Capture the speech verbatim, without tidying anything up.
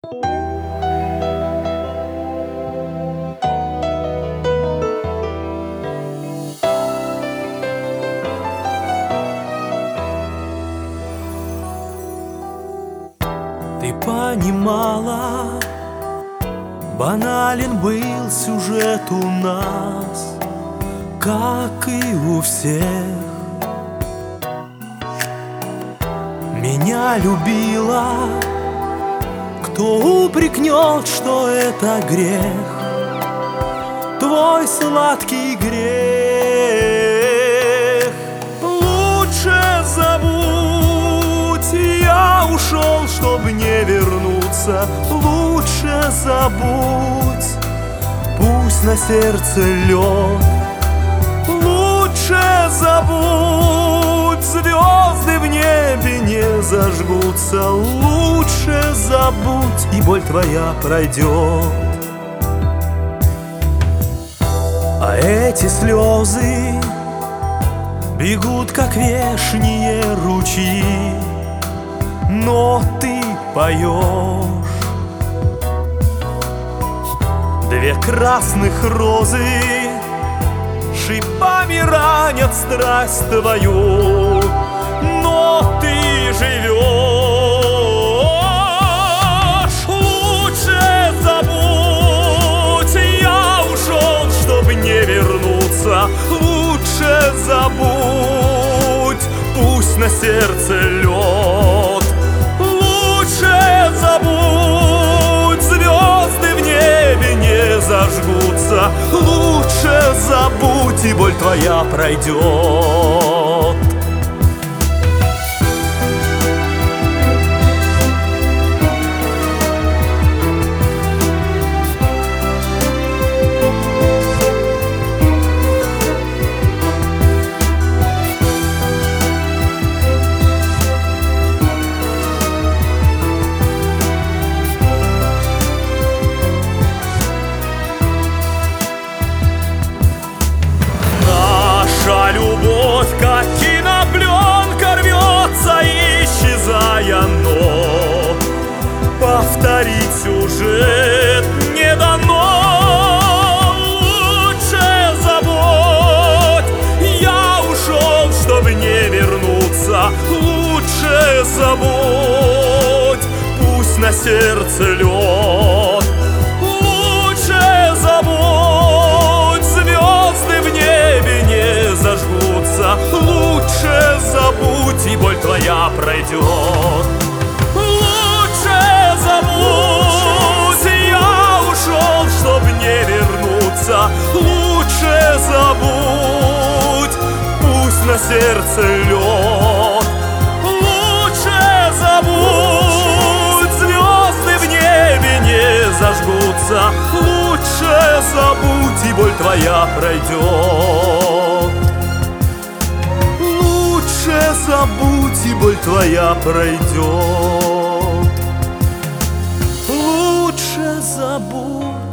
Ты понимала, банален был сюжет у нас, как и у всех. Меня любила, кто упрекнет, что это грех, твой сладкий грех. Лучше забудь, я ушел, чтоб не вернуться. Лучше забудь, пусть на сердце лед. Лучше забудь, звезды в небе не зажгутся. Лучше забудь, и боль твоя пройдет. А эти слезы бегут, как вешние ручьи, но ты поешь. Две красных розы шипами ранят страсть твою, но ты живешь. Лучше забудь, я ушел, чтобы не вернуться. Лучше забудь, пусть на сердце лед. Лучше забудь, звезды в небе не зажгутся. Лучше забудь, и боль твоя пройдет. Любовь, как кинопленка, рвется, исчезая, но повторить сюжет не дано. Лучше забудь, я ушел, чтобы не вернуться. Лучше забудь, пусть на сердце лед. Лучше забудь, звезды в небе не зажгутся. Лучше забудь, и боль твоя пройдет. Лучше забудь, я ушел, чтоб не вернуться. Лучше забудь, пусть на сердце лед. Лучше забудь, звезды в небе не зажгутся. Лучше забудь, и боль твоя пройдет. Лучше забудь, и боль твоя пройдет. Лучше забудь.